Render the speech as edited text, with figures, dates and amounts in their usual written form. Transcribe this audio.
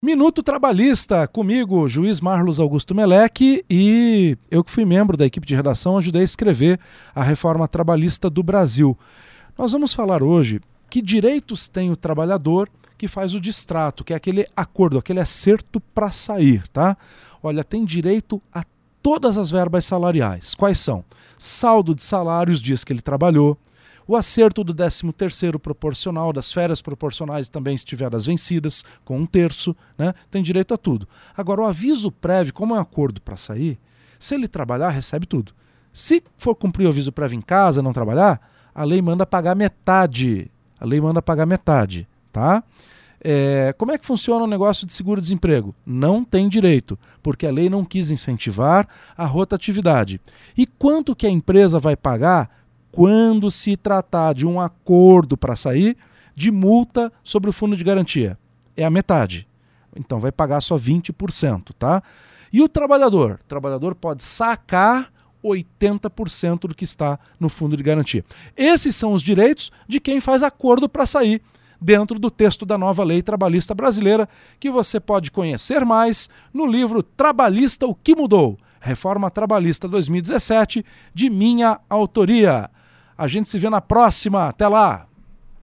Minuto Trabalhista, comigo, juiz Marlos Augusto Meleque, e eu que fui membro da equipe de redação, ajudei a escrever a reforma trabalhista do Brasil. Nós vamos falar hoje que direitos tem o trabalhador que faz o distrato, que é aquele acordo, aquele acerto para sair, tá? Olha, tem direito a todas as verbas salariais. Quais são? Saldo de salário, os dias que ele trabalhou, o acerto do 13º proporcional, das férias proporcionais também se tiver as vencidas, com 1/3, né? Tem direito a tudo. Agora, o aviso prévio, como é um acordo para sair, se ele trabalhar, recebe tudo. Se for cumprir o aviso prévio em casa, não trabalhar, a lei manda pagar metade. A lei manda pagar metade, tá? Como é que funciona o negócio de seguro-desemprego? Não tem direito, porque a lei não quis incentivar a rotatividade. E quanto que a empresa vai pagar quando se tratar de um acordo para sair, de multa sobre o fundo de garantia? É a metade. Então vai pagar só 20%, tá? E o trabalhador? O trabalhador pode sacar 80% do que está no fundo de garantia. Esses são os direitos de quem faz acordo para sair, dentro do texto da nova lei trabalhista brasileira, que você pode conhecer mais no livro Trabalhista, o que mudou? Reforma Trabalhista 2017, de minha autoria. A gente se vê na próxima. Até lá!